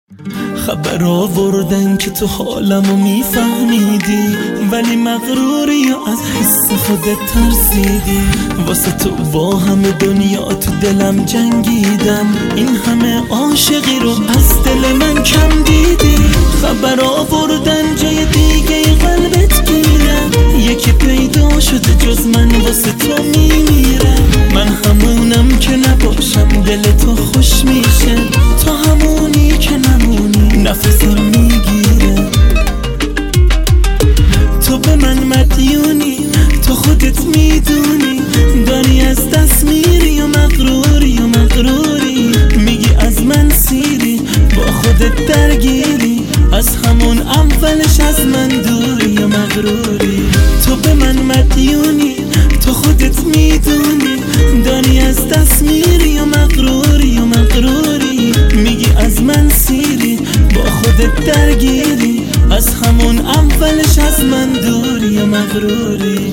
خبر آوردن که تو حالمو میفهمیدی، ولی مغروری یا از حس خودت ترسیدی. واسه تو با همه دنیا تو دلم جنگیدم، این همه عاشقی رو از دل من کم دیدی. خبر آوردن جای دیگه قلبت گیره، یکی پیدا شده جز من واسه تو میمیره. من همونم که نباشم دل تو خوش میشه، تو همونی که نمونی نفسم میگیره. تو به من مدیونی، تو خودت میدونی، داری از دست میری یا مغروری میگی از من سیری، با خودت درگیری، از همون اولش از من دوری یا مغروری. تو به من مدیونی، تو خودت میدونی، داری از دست میری یا مغروری میگی از من سیری، با خودت درگیری، از همون اولش از من دوری یا مغروری.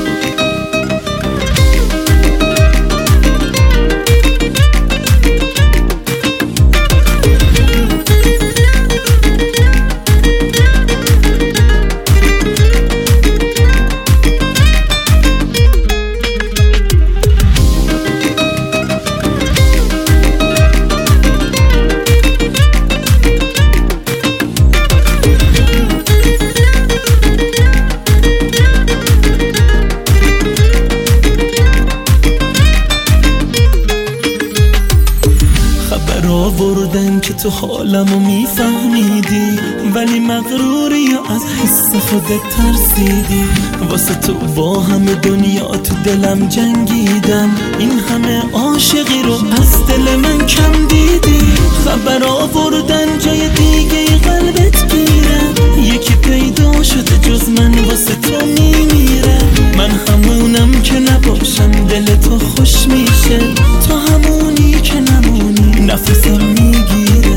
آوردن که تو حالمو میفهمیدی، ولی مغروری یا از حس خودت ترسیدی. واسه تو با همه دنیا تو دلم جنگیدم، این همه عاشقی رو از دل من کم دیدی. خبر آوردن جای دیگه قلبت گیره، یکی پیدا شده جز من واسه تو میمیره. من همونم که نباشم دل تو خوش میشه، تو همونی که نمونی نفسم میگیره.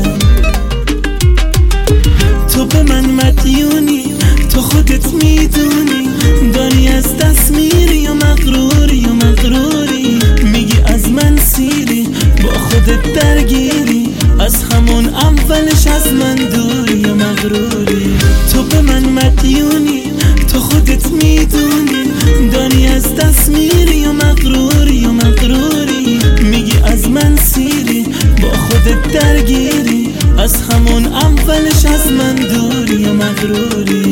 تو به من مدیونی، تو خودت میدونی، داری از دست میری یا مغروری میگی از من سیری، با خودت درگیری، از همون اولش از من دوری یا مغروری. تو به من مدیونی، تو خودت میدونی، داری از دست میری یا مغروری میگی از من سیری، با خودت درگیری، از همون اولش از من دوری یا مغروری.